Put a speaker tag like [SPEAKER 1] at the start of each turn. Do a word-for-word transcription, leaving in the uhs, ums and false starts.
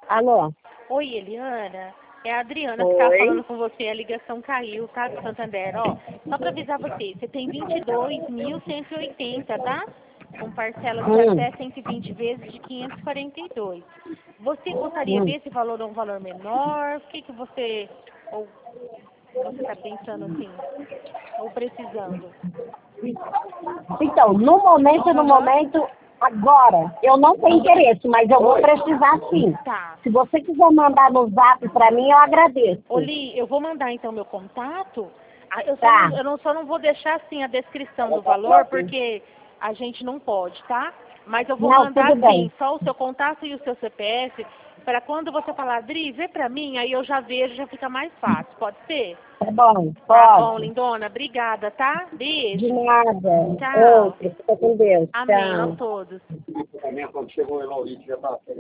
[SPEAKER 1] Alô?
[SPEAKER 2] Oi, Eliana. É a Adriana que
[SPEAKER 1] Oi.
[SPEAKER 2] tá falando com você. A ligação caiu, tá? Do Santander. Ó, só pra avisar você, você tem vinte e dois mil cento e oitenta, tá? Com parcelas de
[SPEAKER 1] Hum,
[SPEAKER 2] até cento e vinte vezes de quinhentos e quarenta e dois. Você gostaria
[SPEAKER 1] hum.
[SPEAKER 2] desse valor ou um valor menor? O que que você... Ou você tá pensando assim? Ou precisando?
[SPEAKER 1] Então, no momento, no
[SPEAKER 2] Aham.
[SPEAKER 1] momento, agora, eu não tenho interesse, mas eu vou precisar sim.
[SPEAKER 2] Tá.
[SPEAKER 1] Se você quiser mandar no zap pra mim, eu agradeço.
[SPEAKER 2] Oli, eu vou mandar então meu contato. Ah, Eu só,
[SPEAKER 1] Tá.
[SPEAKER 2] não, eu não, só não vou deixar assim a descrição do valor, porque a gente não pode, tá? Mas eu vou
[SPEAKER 1] Não,
[SPEAKER 2] mandar
[SPEAKER 1] tudo bem.
[SPEAKER 2] sim, só o seu contato e o seu C P F, para quando você falar, Adri, vê pra mim, aí eu já vejo, já fica mais fácil. Pode ser?
[SPEAKER 1] Tá bom,
[SPEAKER 2] Tá bom,
[SPEAKER 1] pode.
[SPEAKER 2] lindona. Obrigada, tá?
[SPEAKER 1] De
[SPEAKER 2] Beijo.
[SPEAKER 1] nada.
[SPEAKER 2] Tchau.
[SPEAKER 1] Outro, fica com Deus.
[SPEAKER 2] Amém, nós
[SPEAKER 1] Tchau.
[SPEAKER 2] todos.